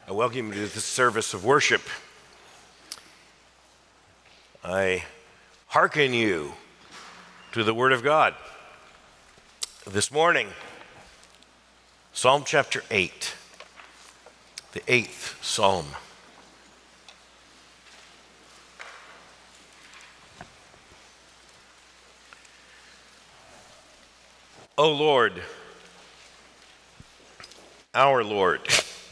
I welcome you to this service of worship. I hearken you to the Word of God. This morning, Psalm chapter 8, the 8th Psalm. O Lord, our Lord,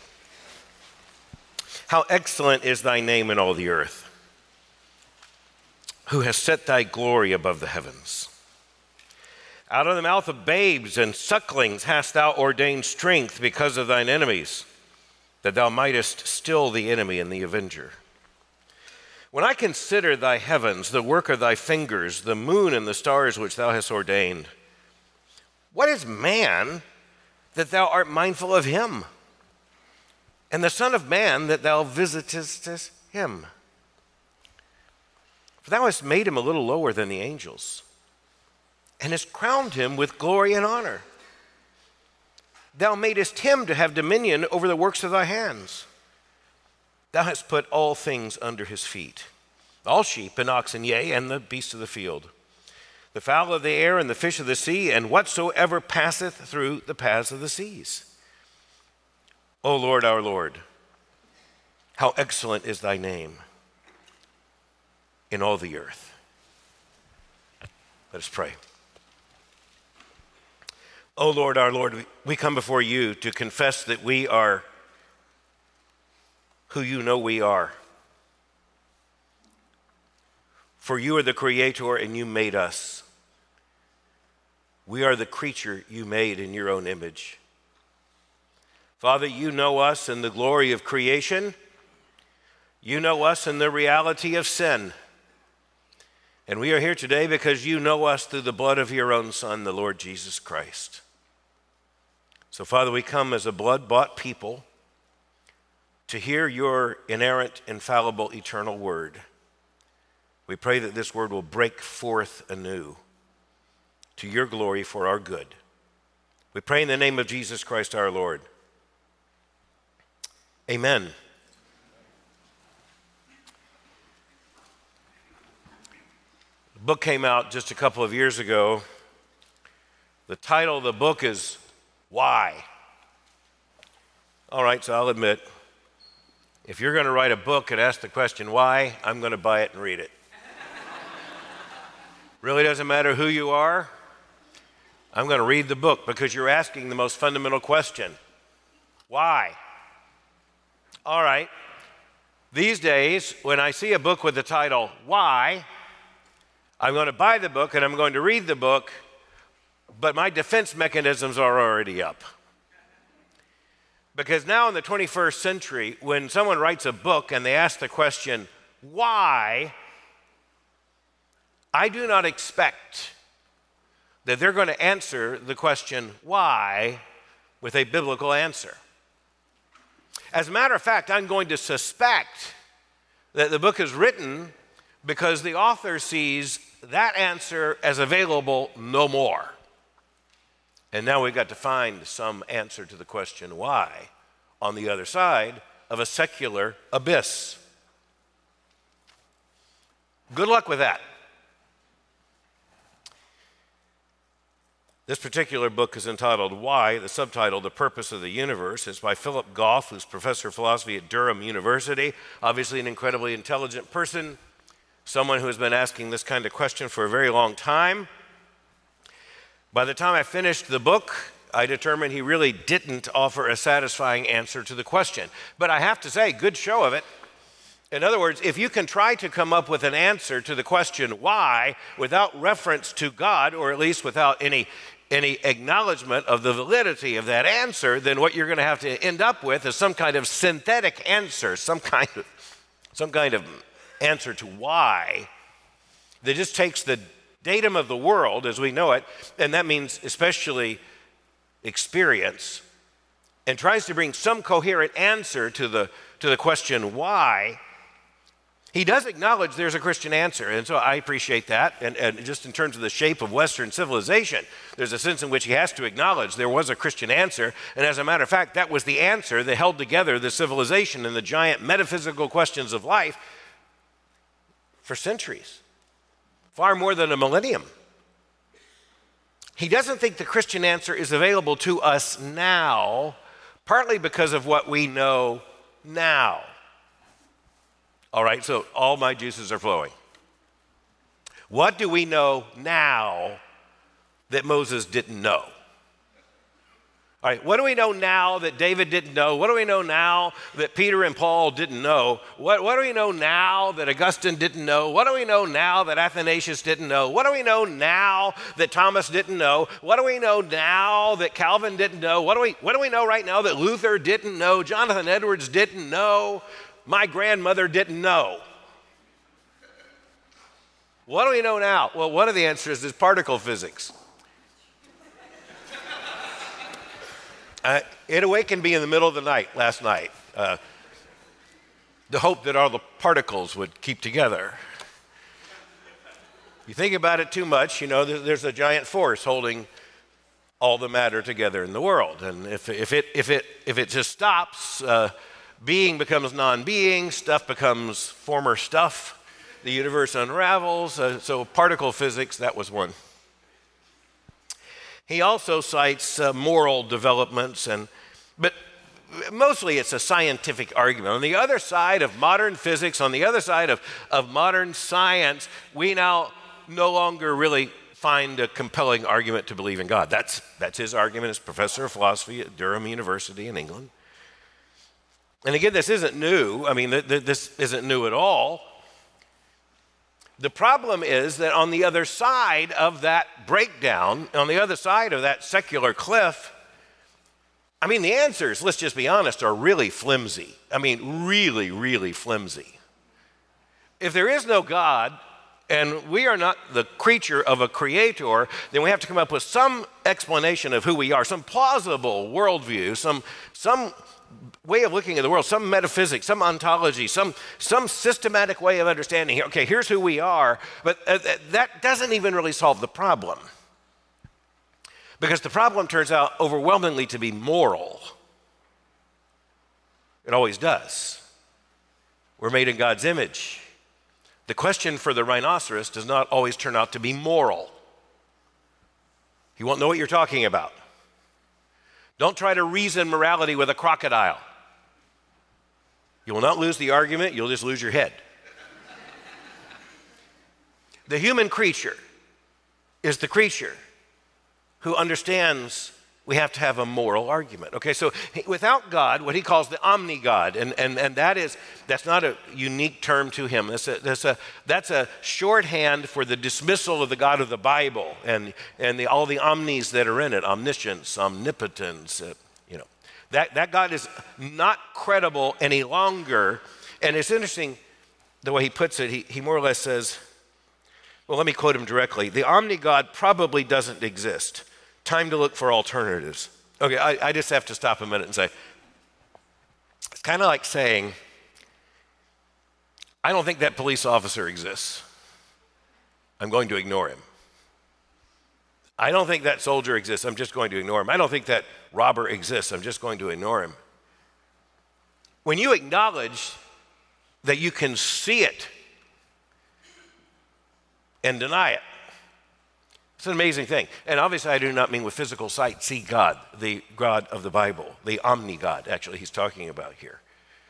how excellent is thy name in all the earth, who has set thy glory above the heavens. Out of the mouth of babes and sucklings hast thou ordained strength because of thine enemies, that thou mightest still the enemy and the avenger. When I consider thy heavens, the work of thy fingers, the moon and the stars which thou hast ordained, what is man that thou art mindful of him? And the Son of Man that thou visitest him? For thou hast made him a little lower than the angels, and hast crowned him with glory and honor. Thou madest him to have dominion over the works of thy hands. Thou hast put all things under his feet, all sheep and oxen, yea, and the beasts of the field, the fowl of the air and the fish of the sea, and whatsoever passeth through the paths of the seas. O Lord, our Lord, how excellent is thy name in all the earth. Let us pray. O Lord, our Lord, we come before you to confess that we are who you know we are. For you are the Creator and you made us. We are the creature you made in your own image. Father, you know us in the glory of creation. You know us in the reality of sin. And we are here today because you know us through the blood of your own Son, the Lord Jesus Christ. So, Father, we come as a blood-bought people to hear your inerrant, infallible, eternal word. We pray that this word will break forth anew to your glory for our good. We pray in the name of Jesus Christ our Lord. Amen. The book came out just a couple of years ago. The title of the book is Why? All right, so I'll admit, if you're going to write a book and ask the question why, I'm going to buy it and read it. Really doesn't matter who you are. I'm going to read the book because you're asking the most fundamental question. Why? All right. These days, when I see a book with the title, Why, I'm going to buy the book and I'm going to read the book, but my defense mechanisms are already up. Because now in the 21st century, when someone writes a book and they ask the question, why, I do not expect that they're going to answer the question, why, with a biblical answer. As a matter of fact, I'm going to suspect that the book is written because the author sees that answer as available no more. And now we've got to find some answer to the question why on the other side of a secular abyss. Good luck with that. This particular book is entitled Why, the subtitle, The Purpose of the Universe. It's by Philip Goff, who's professor of philosophy at Durham University, obviously an incredibly intelligent person, someone who has been asking this kind of question for a very long time. By the time I finished the book, I determined he really didn't offer a satisfying answer to the question. But I have to say, good show of it. In other words, if you can try to come up with an answer to the question why without reference to God, or at least without any acknowledgement of the validity of that answer, then what you're going to have to end up with is some kind of synthetic answer, some kind of answer to why that just takes the datum of the world as we know it, and that means especially experience, and tries to bring some coherent answer to the question why. He does acknowledge there's a Christian answer, and so I appreciate that. And just in terms of the shape of Western civilization, there's a sense in which he has to acknowledge there was a Christian answer. And as a matter of fact, that was the answer that held together the civilization and the giant metaphysical questions of life for centuries, far more than a millennium. He doesn't think the Christian answer is available to us now, partly because of what we know now. All right, so all my juices are flowing. What do we know now that Moses didn't know? All right, what do we know now that David didn't know? What do we know now that Peter and Paul didn't know? What do we know now that Augustine didn't know? What do we know now that Athanasius didn't know? What do we know now that Thomas didn't know? What do we know now that Calvin didn't know? What do we know right now that Luther didn't know? Jonathan Edwards didn't know? My grandmother didn't know. What do we know now? Well, one of the answers is particle physics. It awakened me in the middle of the night last night. The hope that all the particles would keep together. You think about it too much, you know, there's a giant force holding all the matter together in the world. And if it just stops, being becomes non-being, stuff becomes former stuff, the universe unravels. So particle physics, that was one. He also cites moral developments, but mostly it's a scientific argument. On the other side of modern physics, on the other side of modern science, we now no longer really find a compelling argument to believe in God. That's his argument as professor of philosophy at Durham University in England. And again, this isn't new. I mean, this isn't new at all. The problem is that on the other side of that breakdown, on the other side of that secular cliff, I mean, the answers, let's just be honest, are really flimsy. I mean, really, really flimsy. If there is no God, and we are not the creature of a creator, then we have to come up with some explanation of who we are, some plausible worldview, some way of looking at the world, some metaphysics, some ontology, some systematic way of understanding. Okay, here's who we are, but that doesn't even really solve the problem. Because the problem turns out overwhelmingly to be moral. It always does. We're made in God's image. The question for the rhinoceros does not always turn out to be moral. He won't know what you're talking about. Don't try to reason morality with a crocodile. You will not lose the argument, you'll just lose your head. The human creature is the creature who understands we have to have a moral argument. Okay, so without God, what he calls the omni-God, and that's not a unique term to him. That's a shorthand for the dismissal of the God of the Bible and all the omnis that are in it, omniscience, omnipotence. That God is not credible any longer. And it's interesting the way he puts it. He more or less says, well, let me quote him directly. The omni-God probably doesn't exist. Time to look for alternatives. Okay, I just have to stop a minute and say, it's kind of like saying, I don't think that police officer exists. I'm going to ignore him. I don't think that soldier exists. I'm just going to ignore him. I don't think that robber exists. I'm just going to ignore him. When you acknowledge that you can see it and deny it, it's an amazing thing. And obviously I do not mean with physical sight see God, the God of the Bible, the omni-God, actually, he's talking about here.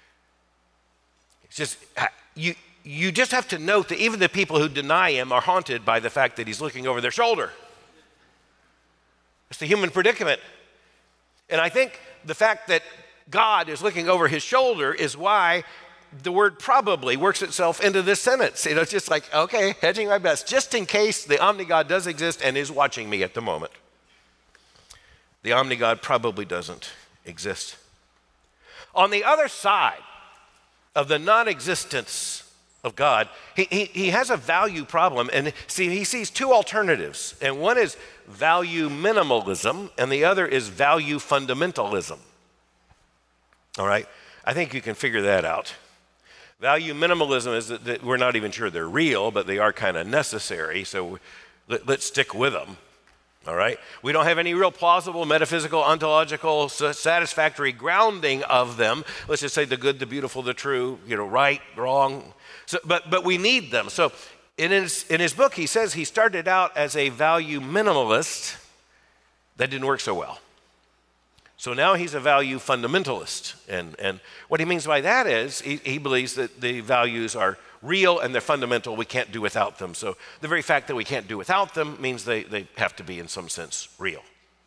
It's just, you just have to note that even the people who deny him are haunted by the fact that he's looking over their shoulder. It's the human predicament. And I think the fact that God is looking over his shoulder is why the word probably works itself into this sentence. It's just like, okay, hedging my bets, just in case the omni-God does exist and is watching me at the moment. The omni-God probably doesn't exist. On the other side of the non-existence of God, he has a value problem. And see, he sees two alternatives. And one is value minimalism, and the other is value fundamentalism. All right? I think you can figure that out. Value minimalism is that we're not even sure they're real, but they are kind of necessary, so let's stick with them, all right? We don't have any real plausible, metaphysical, ontological, satisfactory grounding of them. Let's just say the good, the beautiful, the true, right, wrong. So, but we need them. So in his book, he says he started out as a value minimalist. That didn't work so well. So now he's a value fundamentalist. And what he means by that is he believes that the values are real and they're fundamental. We can't do without them. So the very fact that we can't do without them means they have to be in some sense real.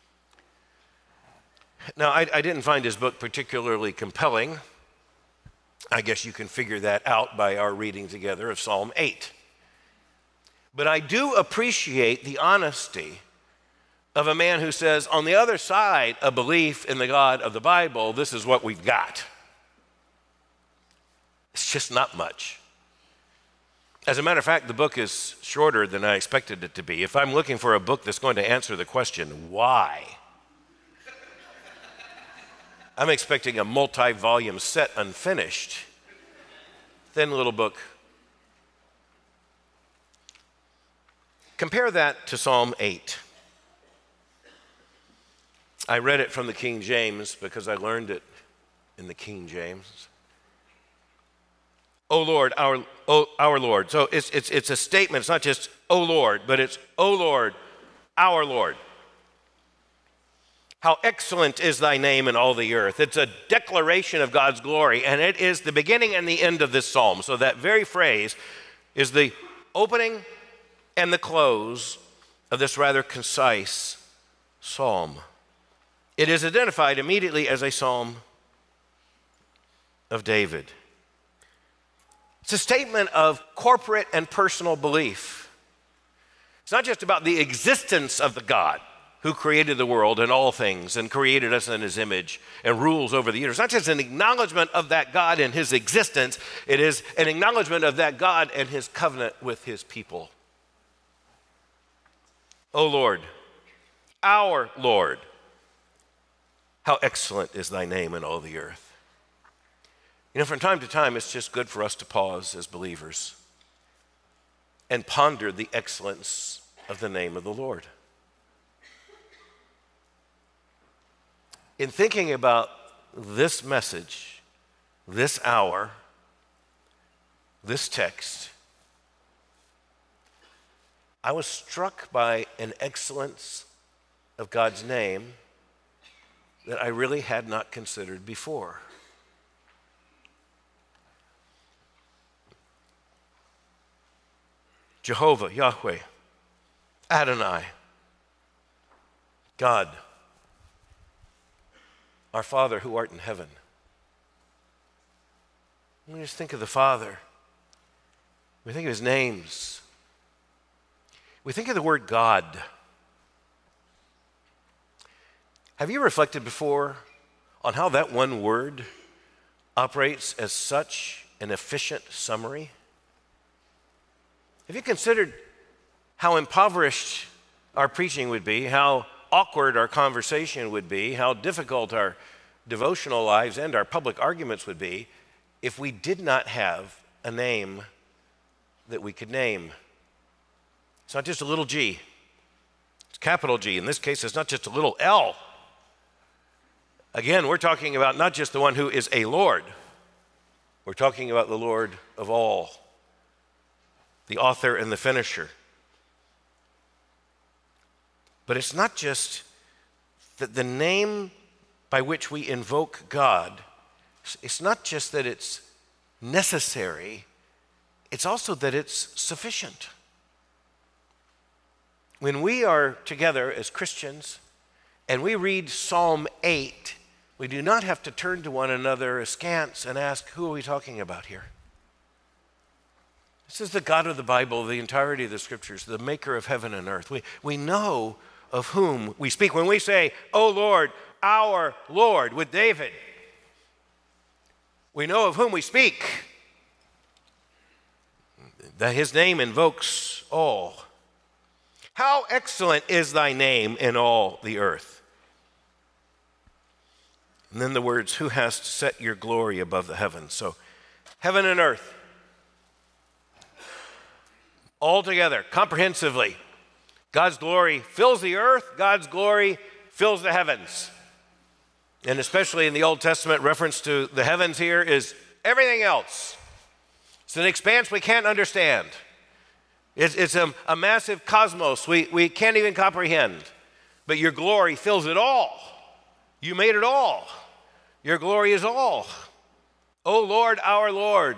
Now, I didn't find his book particularly compelling. I guess you can figure that out by our reading together of Psalm 8. But I do appreciate the honesty of a man who says, on the other side of belief in the God of the Bible, this is what we've got. It's just not much. As a matter of fact, the book is shorter than I expected it to be. If I'm looking for a book that's going to answer the question, why? I'm expecting a multi-volume set unfinished. Thin little book. Compare that to Psalm 8. I read it from the King James because I learned it in the King James. O Lord, our Lord. So it's a statement. It's not just, O Lord, but it's, O Lord, our Lord. How excellent is thy name in all the earth. It's a declaration of God's glory, and it is the beginning and the end of this psalm. So that very phrase is the opening and the close of this rather concise psalm. It is identified immediately as a psalm of David. It's a statement of corporate and personal belief. It's not just about the existence of the God who created the world and all things and created us in his image and rules over the universe. It's not just an acknowledgement of that God and his existence. It is an acknowledgement of that God and his covenant with his people. O Lord, our Lord, how excellent is thy name in all the earth. From time to time, it's just good for us to pause as believers and ponder the excellence of the name of the Lord. In thinking about this message, this hour, this text, I was struck by an excellence of God's name that I really had not considered before. Jehovah, Yahweh, Adonai, God, our Father who art in heaven. When we just think of the Father, we think of his names. We think of the word God. Have you reflected before on how that one word operates as such an efficient summary? Have you considered how impoverished our preaching would be, how awkward our conversation would be, how difficult our devotional lives and our public arguments would be if we did not have a name that we could name? It's not just a little g, it's capital G. In this case, it's not just a little L. Again, we're talking about not just the one who is a Lord, we're talking about the Lord of all, the author and the finisher. But it's not just that the name by which we invoke God, it's not just that it's necessary, it's also that it's sufficient. When we are together as Christians and we read Psalm 8, we do not have to turn to one another askance and ask, who are we talking about here? This is the God of the Bible, the entirety of the scriptures, the maker of heaven and earth. We know of whom we speak. When we say, O Lord, our Lord, with David, we know of whom we speak. That his name invokes all. How excellent is thy name in all the earth. And then the words, who hast set your glory above the heavens. So heaven and earth, all together, comprehensively. God's glory fills the earth, God's glory fills the heavens. And especially in the Old Testament, reference to the heavens here is everything else. It's an expanse we can't understand. It's a massive cosmos we can't even comprehend. But your glory fills it all. You made it all. Your glory is all. O Lord, our Lord,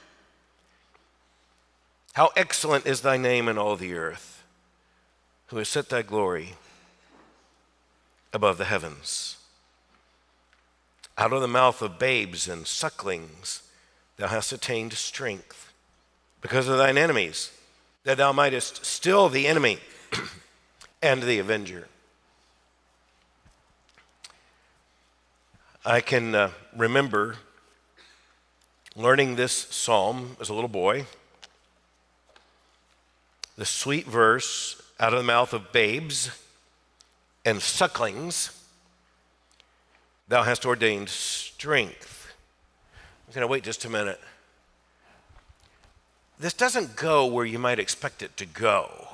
how excellent is thy name in all the earth, who has set thy glory above the heavens. Out of the mouth of babes and sucklings thou hast attained strength because of thine enemies, that thou mightest still the enemy and the avenger. I can remember learning this psalm as a little boy. The sweet verse, out of the mouth of babes and sucklings, thou hast ordained strength. I'm going to wait just a minute. This doesn't go where you might expect it to go.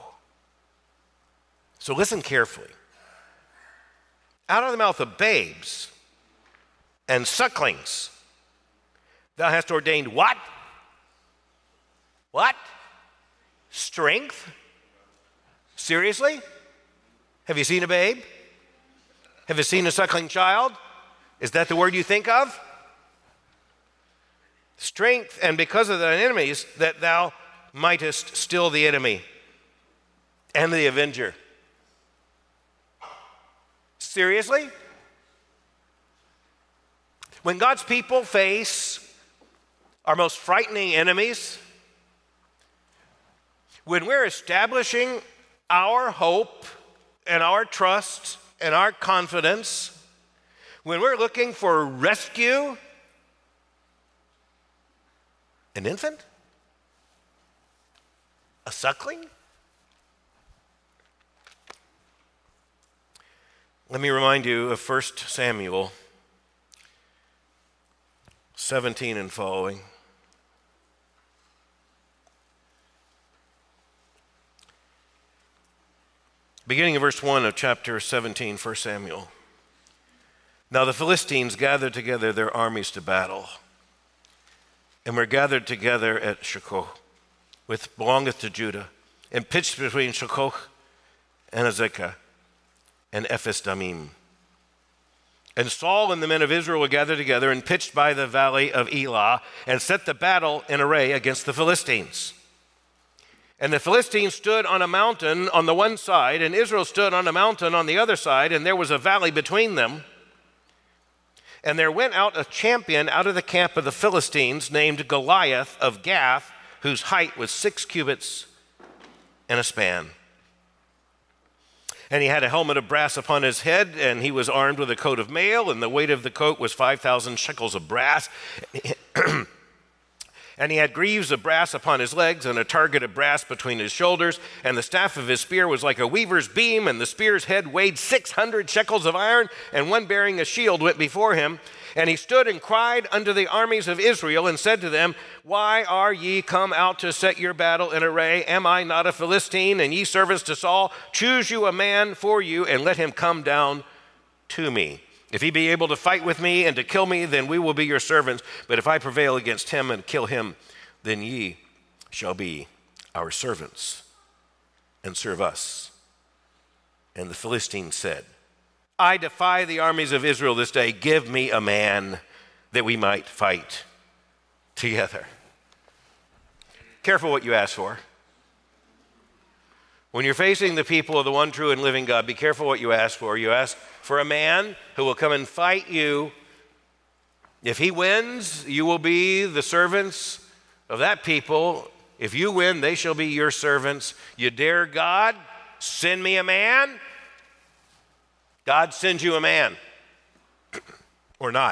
So listen carefully. Out of the mouth of babes and sucklings, thou hast ordained what? What? Strength? Seriously? Have you seen a babe? Have you seen a suckling child? Is that the word you think of? Strength, and because of thine enemies, that thou mightest still the enemy and the avenger. Seriously? When God's people face our most frightening enemies, when we're establishing our hope and our trust and our confidence, when we're looking for rescue, an infant? A suckling? Let me remind you of 1 Samuel 17 and following. Beginning of verse 1 of chapter 17, 1 Samuel. Now the Philistines gathered together their armies to battle, and were gathered together at Shochoh, which belongeth to Judah, and pitched between Shochoh and Azekah and Ephes Damim. And Saul and the men of Israel were gathered together and pitched by the valley of Elah, and set the battle in array against the Philistines. And the Philistines stood on a mountain on the one side, and Israel stood on a mountain on the other side, and there was a valley between them. And there went out a champion out of the camp of the Philistines named Goliath of Gath, whose height was 6 cubits and a span. And he had a helmet of brass upon his head, and he was armed with a coat of mail, and the weight of the coat was 5,000 shekels of brass. And he had greaves of brass upon his legs, and a target of brass between his shoulders. And the staff of his spear was like a weaver's beam, and the spear's head weighed 600 shekels of iron, and one bearing a shield went before him. And he stood and cried unto the armies of Israel, and said to them, Why are ye come out to set your battle in array? Am I not a Philistine, and ye servants to Saul? Choose you a man for you, and let him come down to me. If he be able to fight with me and to kill me, then we will be your servants. But if I prevail against him and kill him, then ye shall be our servants and serve us. And the Philistines said, I defy the armies of Israel this day. Give me a man that we might fight together. Careful what you ask for. When you're facing the people of the one true and living God, be careful what you ask for. You ask for a man who will come and fight you. If he wins, you will be the servants of that people. If you win, they shall be your servants. You dare God, send me a man. God sends you a man. Or not.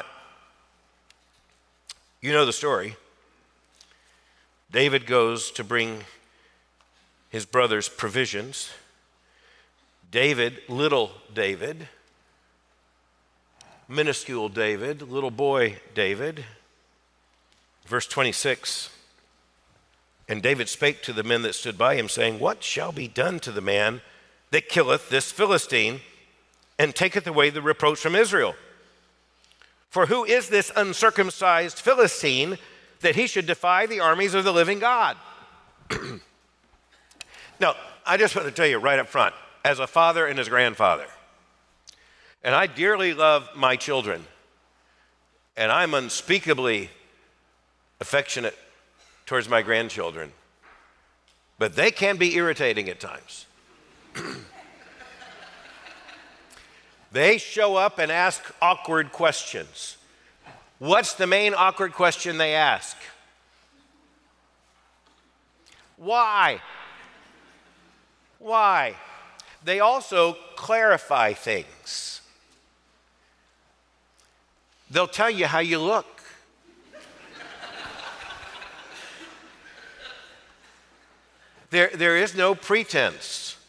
You know the story. David goes to bring his brother's provisions. David, little David, minuscule David, little boy David, Verse 26, and David spake to the men that stood by him, saying, what shall be done to the man that killeth this Philistine and taketh away the reproach from Israel? For who is this uncircumcised Philistine that he should defy the armies of the living God? Now, I just want to tell you right up front, as a father and as grandfather, and I dearly love my children, and I'm unspeakably affectionate towards my grandchildren, but they can be irritating at times. They show up and ask awkward questions. What's the main awkward question they ask? Why? Why? They also clarify things. They'll tell you how you look. There is no pretense.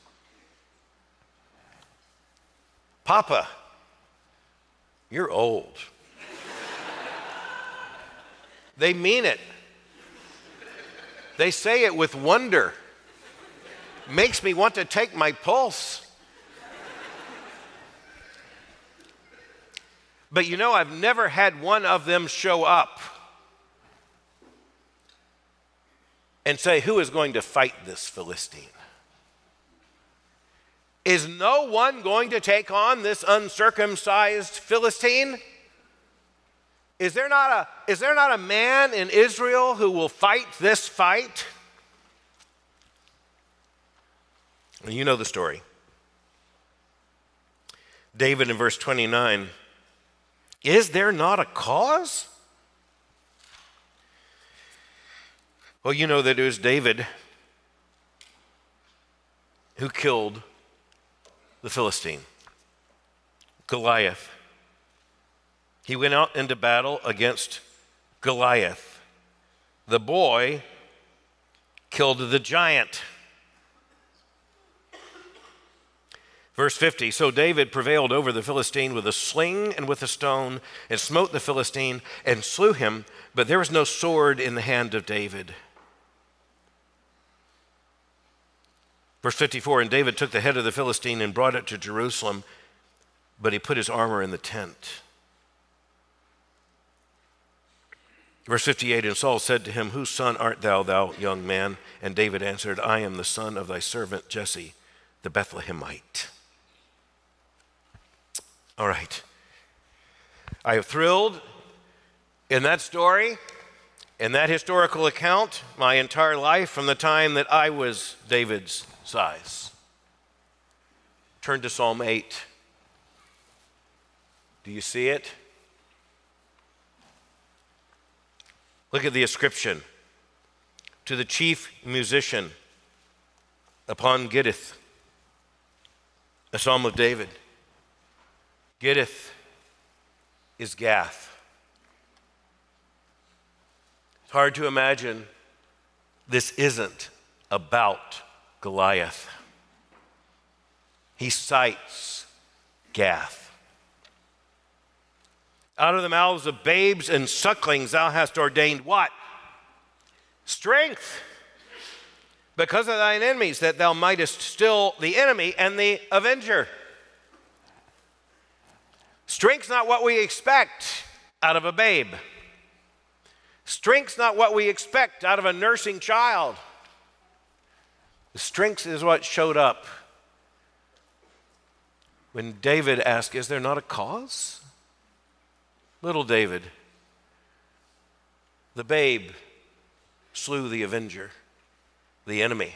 Papa, you're old. They mean it. They say it with wonder. Makes me want to take my pulse. But you know, I've never had one of them show up and say, who is going to fight this Philistine? Is no one going to take on this uncircumcised Philistine? Is there not a man in Israel who will fight this fight? And you know the story. David in verse 29, is there not a cause? Well, you know that it was David who killed the Philistine, Goliath. He went out into battle against Goliath. The boy killed the giant. Verse 50, so David prevailed over the Philistine with a sling and with a stone, and smote the Philistine and slew him, but there was no sword in the hand of David. Verse 54, and David took the head of the Philistine and brought it to Jerusalem, but he put his armor in the tent. Verse 58, and Saul said to him, whose son art thou, thou young man? And David answered, I am the son of thy servant Jesse, the Bethlehemite. All right. I have thrilled in that story, in that historical account, my entire life from the time that I was David's size. Turn to Psalm 8. Do you see it? Look at the ascription to the chief musician upon Gittith, a psalm of David. Gittith is Gath. It's hard to imagine this isn't about Goliath. He cites Gath. Out of the mouths of babes and sucklings thou hast ordained what? Strength. Because of thine enemies, that thou mightest still the enemy and the avenger. Strength's not what we expect out of a babe. Strength's not what we expect out of a nursing child. The strength is what showed up when David asked, is there not a cause? Little David, the babe, slew the avenger, the enemy.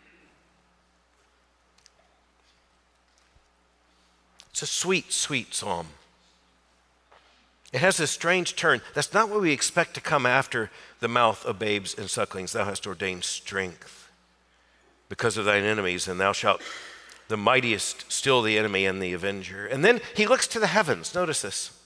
It's a sweet, sweet psalm. It has a strange turn. That's not what we expect to come after the mouth of babes and sucklings. Thou hast ordained strength because of thine enemies, and thou shalt the mightiest still the enemy and the avenger. And then he looks to the heavens. Notice this.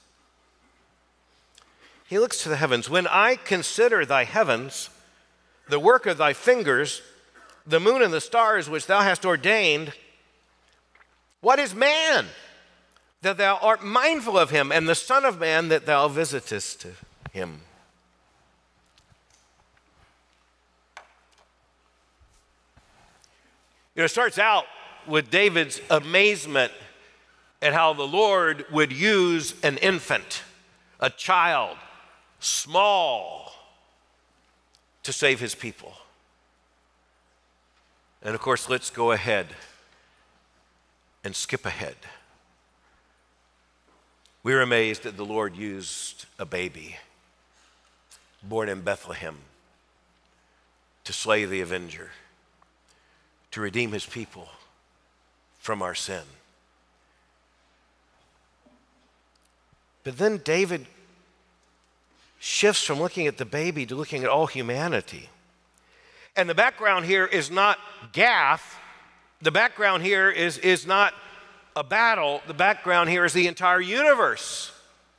He looks to the heavens. When I consider thy heavens, the work of thy fingers, the moon and the stars which thou hast ordained, what is man that thou art mindful of him, and the Son of Man that thou visitest him? It starts out with David's amazement at how the Lord would use an infant, a child, small, to save his people. And of course, let's go ahead and skip ahead. We're amazed that the Lord used a baby born in Bethlehem to slay the avenger, to redeem his people from our sin. But then David shifts from looking at the baby to looking at all humanity. And the background here is not Gath. The background here is not a battle. The background here is the entire universe.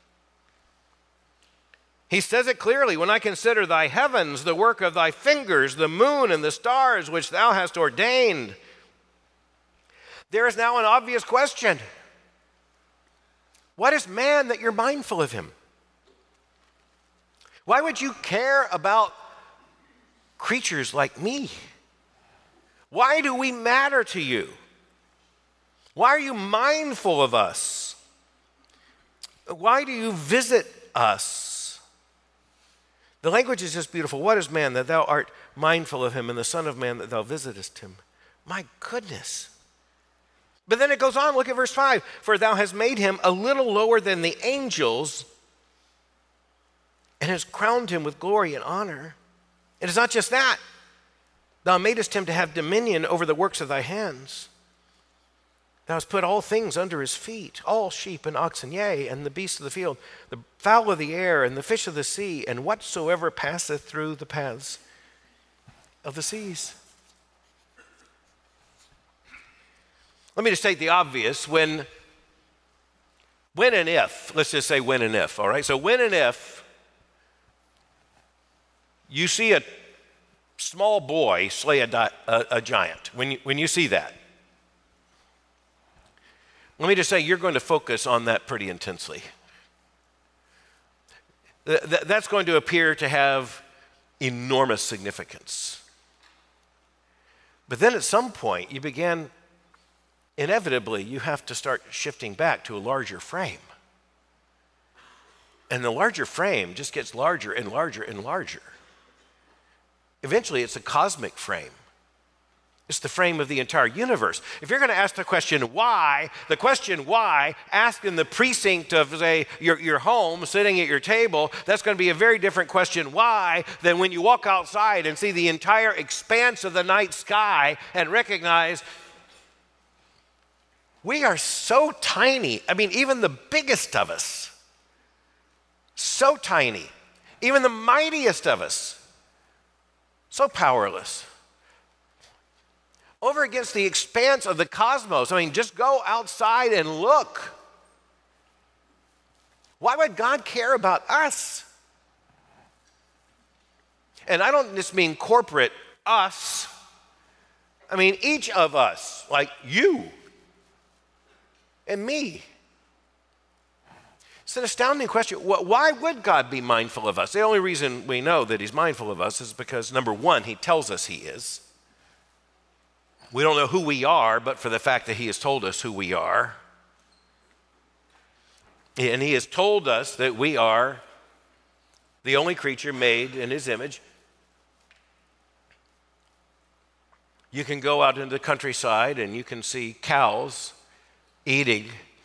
He says it clearly, when I consider thy heavens, the work of thy fingers, the moon and the stars which thou hast ordained. There is now an obvious question. What is man that you're mindful of him? Why would you care about creatures like me? Why do we matter to you? Why are you mindful of us? Why do you visit us? The language is just beautiful. What is man that thou art mindful of him, and the Son of Man that thou visitest him? My goodness. But then it goes on, look at verse 5. For thou hast made him a little lower than the angels, and hast crowned him with glory and honor. It is not just that. Thou madest him to have dominion over the works of thy hands. Thou hast put all things under his feet, all sheep and oxen, yea, and the beasts of the field, the fowl of the air, and the fish of the sea, and whatsoever passeth through the paths of the seas. Let me just state the obvious. When and if, let's just say when and if, all right? So when and if you see a small boy slay a giant, when you see that, let me just say you're going to focus on that pretty intensely. That's going to appear to have enormous significance. But then at some point, inevitably, you have to start shifting back to a larger frame. And the larger frame just gets larger and larger and larger. Eventually, it's a cosmic frame. It's the frame of the entire universe. If you're going to ask the question why, asked in the precinct of, say, your home, sitting at your table, that's going to be a very different question why than when you walk outside and see the entire expanse of the night sky and recognize we are so tiny. I mean, even the biggest of us, so tiny. Even the mightiest of us, so powerless. Over against the expanse of the cosmos. I mean, just go outside and look. Why would God care about us? And I don't just mean corporate us. I mean each of us, like you and me. It's an astounding question. Why would God be mindful of us? The only reason we know that he's mindful of us is because, number one, he tells us he is. We don't know who we are, but for the fact that he has told us who we are. And he has told us that we are the only creature made in his image. You can go out into the countryside and you can see cows eating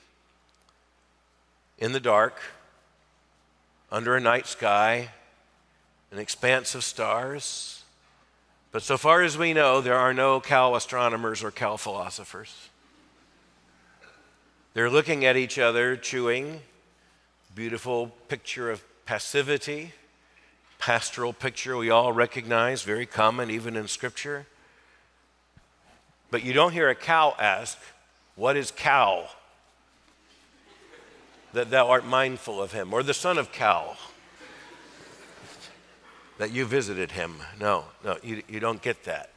in the dark, under a night sky, an expanse of stars. But so far as we know, there are no cow astronomers or cow philosophers. They're looking at each other, chewing. Beautiful picture of passivity, pastoral picture we all recognize, very common even in Scripture. But you don't hear a cow ask, what is cow? That thou art mindful of him, or the son of cow, that you visited him. No, you don't get that.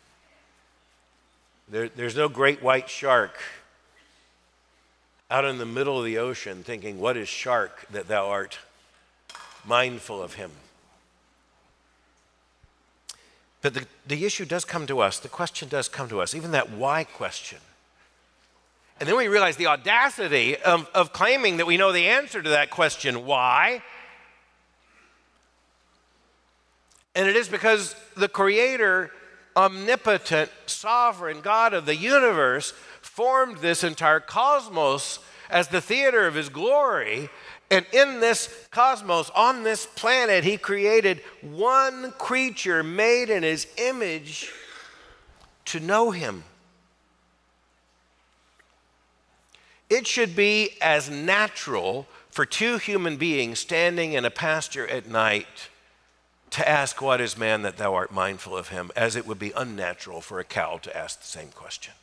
There's no great white shark out in the middle of the ocean thinking, what is shark that thou art mindful of him? But the issue does come to us. The question does come to us, even that why question. And then we realize the audacity of claiming that we know the answer to that question, why? And it is because the Creator, omnipotent, sovereign God of the universe formed this entire cosmos as the theater of His glory. And in this cosmos, on this planet, He created one creature made in His image to know Him. It should be as natural for two human beings standing in a pasture at night to ask, "What is man that thou art mindful of him?" as it would be unnatural for a cow to ask the same question.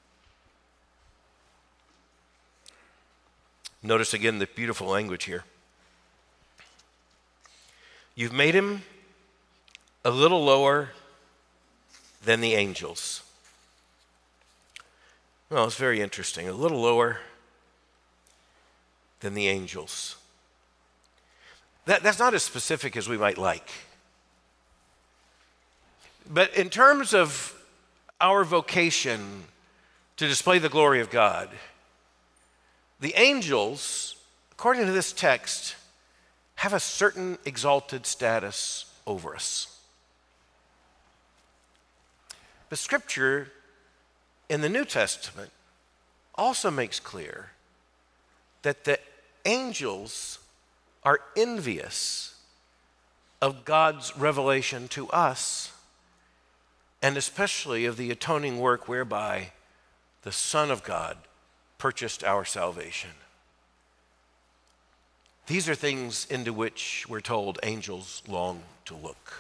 Notice again the beautiful language here. You've made him a little lower than the angels. Well, it's very interesting. A little lower than the angels. That's not as specific as we might like. But in terms of our vocation to display the glory of God, the angels, according to this text, have a certain exalted status over us. But Scripture in the New Testament also makes clear that the angels are envious of God's revelation to us, and especially of the atoning work whereby the Son of God purchased our salvation. These are things into which we're told angels long to look.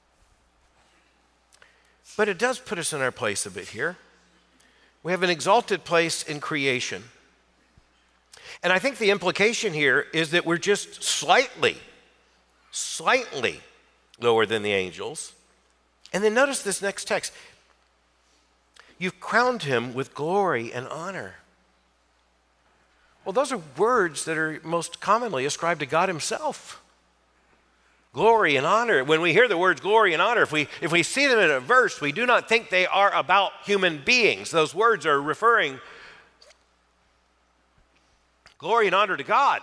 But it does put us in our place a bit here. We have an exalted place in creation. And I think the implication here is that we're just slightly lower than the angels. And then notice this next text. You've crowned him with glory and honor. Well, those are words that are most commonly ascribed to God Himself. Glory and honor. When we hear the words glory and honor, if we see them in a verse, we do not think they are about human beings. Those words are referring glory and honor to God.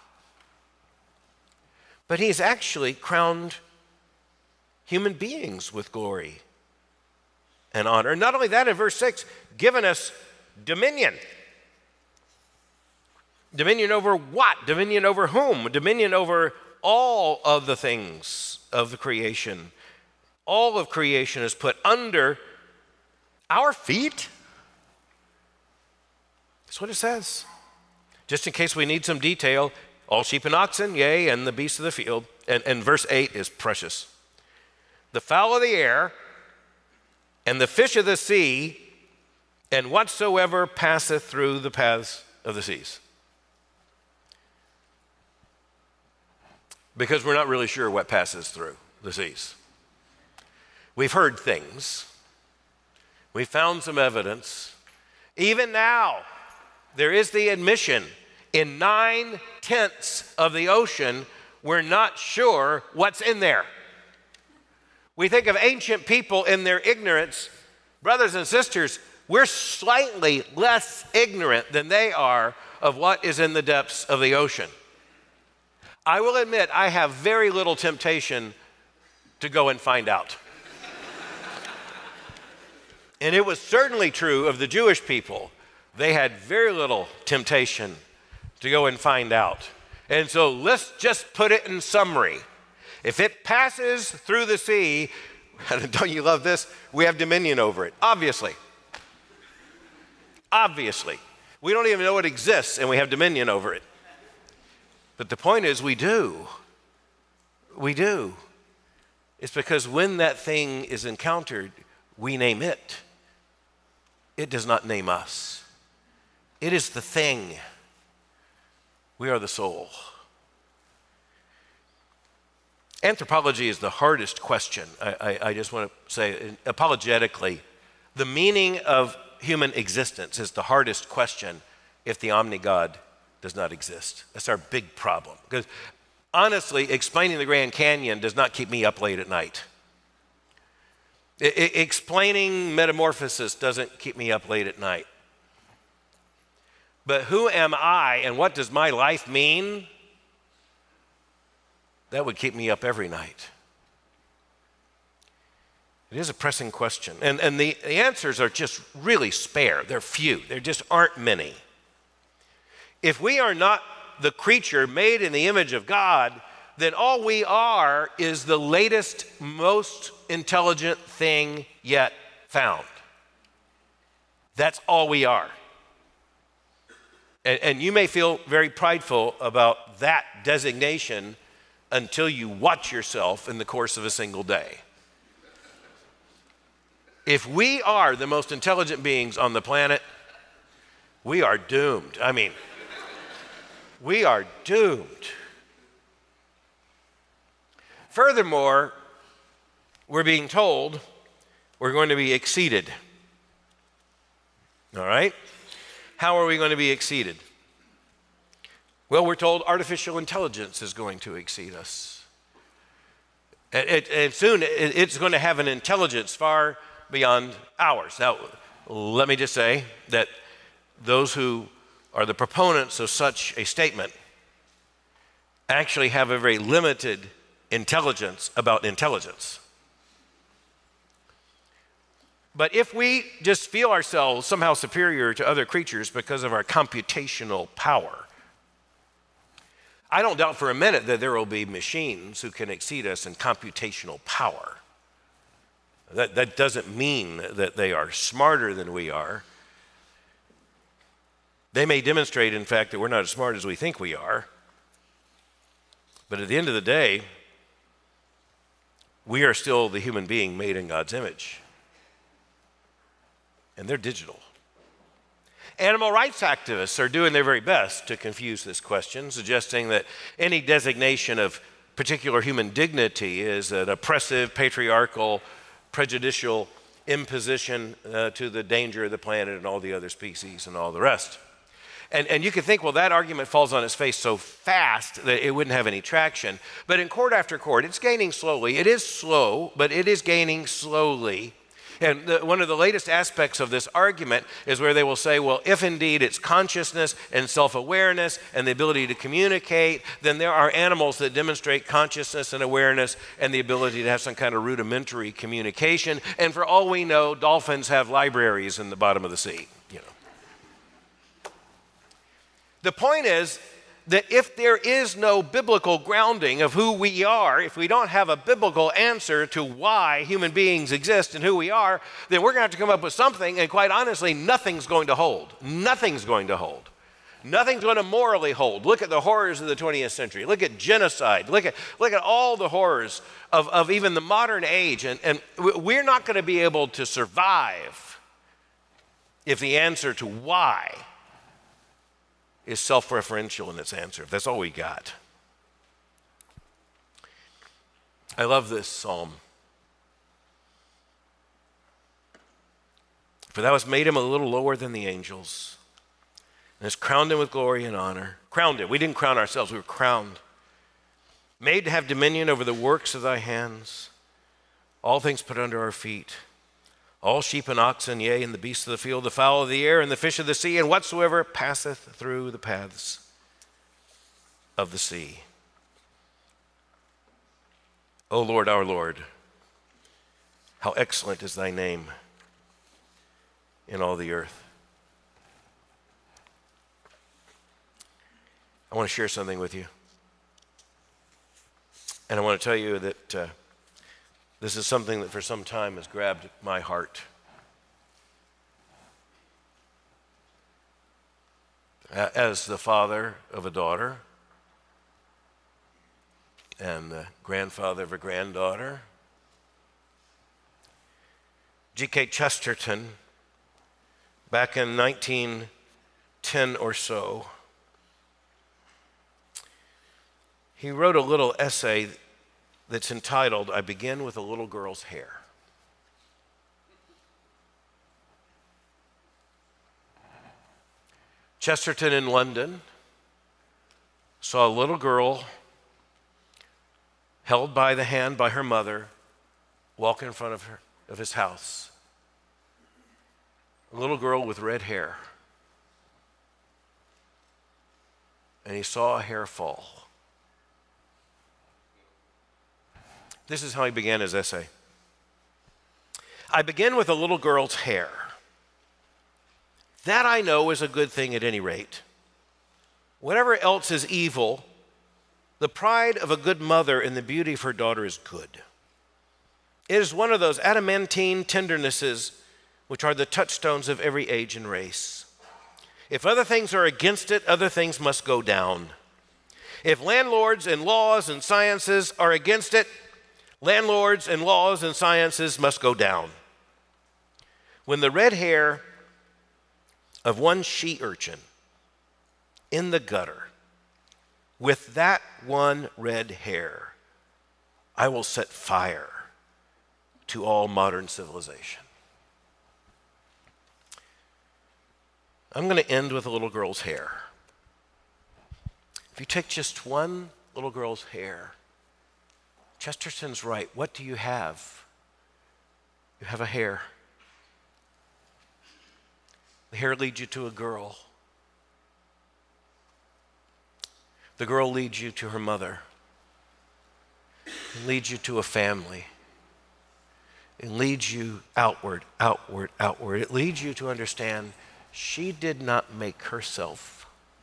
But He's actually crowned human beings with glory and honor. And not only that, in verse 6, given us dominion. Dominion over what? Dominion over whom? Dominion over all of the things of the creation. All of creation is put under our feet. That's what it says. Just in case we need some detail, all sheep and oxen, yea, and the beasts of the field. And verse 8 is precious. The fowl of the air, and the fish of the sea, and whatsoever passeth through the paths of the seas. Because we're not really sure what passes through the seas. We've heard things. We've found some evidence. Even now, there is the admission in 9/10 of the ocean, we're not sure what's in there. We think of ancient people in their ignorance. Brothers and sisters, we're slightly less ignorant than they are of what is in the depths of the ocean. I will admit, I have very little temptation to go and find out. And it was certainly true of the Jewish people. They had very little temptation to go and find out. And so let's just put it in summary. If it passes through the sea, don't you love this? We have dominion over it, obviously. Obviously. We don't even know it exists, and we have dominion over it. But the point is, we do. We do. It's because when that thing is encountered, we name it. It does not name us. It is the thing. We are the soul. Anthropology is the hardest question. I just want to say, apologetically, the meaning of human existence is the hardest question if the omni-God does not exist. That's our big problem. Because honestly, explaining the Grand Canyon does not keep me up late at night. Explaining metamorphosis doesn't keep me up late at night. But who am I and what does my life mean? That would keep me up every night. It is a pressing question. And the answers are just really spare. They're few. There just aren't many. If we are not the creature made in the image of God, then all we are is the latest, most intelligent thing yet found. That's all we are. And you may feel very prideful about that designation until you watch yourself in the course of a single day. If we are the most intelligent beings on the planet, we are doomed. I mean, we are doomed. Furthermore, we're being told we're going to be exceeded. All right? How are we going to be exceeded? Well, we're told artificial intelligence is going to exceed us. And soon it's going to have an intelligence far beyond ours. Now, let me just say that those who are the proponents of such a statement actually have a very limited intelligence about intelligence. But if we just feel ourselves somehow superior to other creatures because of our computational power, I don't doubt for a minute that there will be machines who can exceed us in computational power. That doesn't mean that they are smarter than we are. They may demonstrate, in fact, that we're not as smart as we think we are. But at the end of the day, we are still the human being made in God's image. And they're digital. Animal rights activists are doing their very best to confuse this question, suggesting that any designation of particular human dignity is an oppressive, patriarchal, prejudicial imposition to the danger of the planet and all the other species and all the rest. And you could think, well, that argument falls on its face so fast that it wouldn't have any traction. But in court after court, it's gaining slowly. It is slow, but it is gaining slowly. And one of the latest aspects of this argument is where they will say, well, if indeed it's consciousness and self-awareness and the ability to communicate, then there are animals that demonstrate consciousness and awareness and the ability to have some kind of rudimentary communication. And for all we know, dolphins have libraries in the bottom of the sea. The point is that if there is no biblical grounding of who we are, if we don't have a biblical answer to why human beings exist and who we are, then we're going to have to come up with something, and quite honestly, nothing's going to hold. Nothing's going to hold. Nothing's going to morally hold. Look at the horrors of the 20th century. Look at genocide. Look at all the horrors of even the modern age. And we're not going to be able to survive if the answer to why is self-referential in its answer. If that's all we got. I love this psalm. For thou hast made him a little lower than the angels, and hast crowned him with glory and honor. Crowned him. We didn't crown ourselves, we were crowned. Made to have dominion over the works of thy hands. All things put under our feet. All sheep and oxen, yea, and the beasts of the field, the fowl of the air, and the fish of the sea, and whatsoever passeth through the paths of the sea. O Lord, our Lord, how excellent is thy name in all the earth. I want to share something with you. And I want to tell you that this is something that for some time has grabbed my heart. As the father of a daughter and the grandfather of a granddaughter, G.K. Chesterton, back in 1910 or so, he wrote a little essay that's entitled, I Begin with a Little Girl's Hair. Chesterton in London saw a little girl held by the hand by her mother walk in front of of his house. A little girl with red hair. And he saw a hair fall. This is how he began his essay. I begin with a little girl's hair. That I know is a good thing at any rate. Whatever else is evil, the pride of a good mother in the beauty of her daughter is good. It is one of those adamantine tendernesses which are the touchstones of every age and race. If other things are against it, other things must go down. If landlords and laws and sciences are against it, landlords and laws and sciences must go down. When the red hair of one she urchin in the gutter, with that one red hair, I will set fire to all modern civilization. I'm going to end with a little girl's hair. If you take just one little girl's hair, Chesterton's right. What do you have? You have a hair. The hair leads you to a girl. The girl leads you to her mother. It leads you to a family. It leads you outward, outward, outward. It leads you to understand she did not make herself.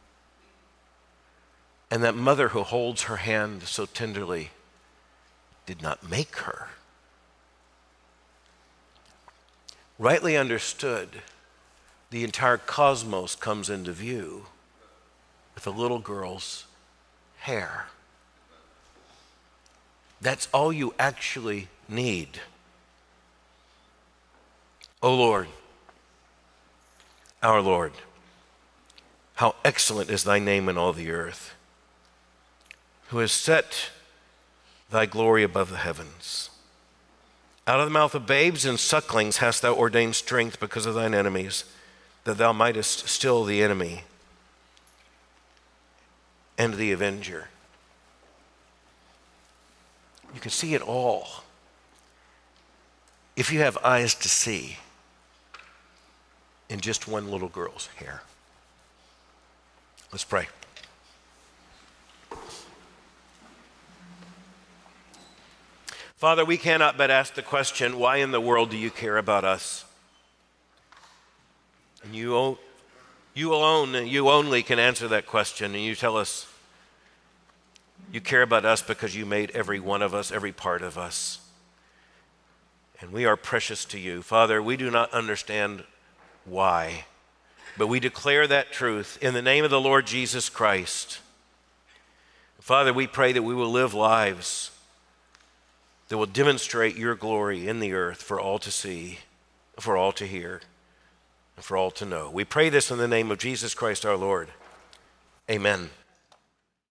And that mother who holds her hand so tenderly did not make her. Rightly understood, the entire cosmos comes into view with a little girl's hair. That's all you actually need. O Lord, our Lord, how excellent is thy name in all the earth, who has set thy glory above the heavens. Out of the mouth of babes and sucklings hast thou ordained strength because of thine enemies, that thou mightest still the enemy and the avenger. You can see it all if you have eyes to see in just one little girl's hair. Let's pray. Father, we cannot but ask the question, why in the world do you care about us? And you alone, you only can answer that question. And you tell us you care about us because you made every one of us, every part of us. And we are precious to you. Father, we do not understand why, but we declare that truth in the name of the Lord Jesus Christ. Father, we pray that we will live lives that will demonstrate your glory in the earth for all to see, for all to hear, and for all to know. We pray this in the name of Jesus Christ our Lord. Amen.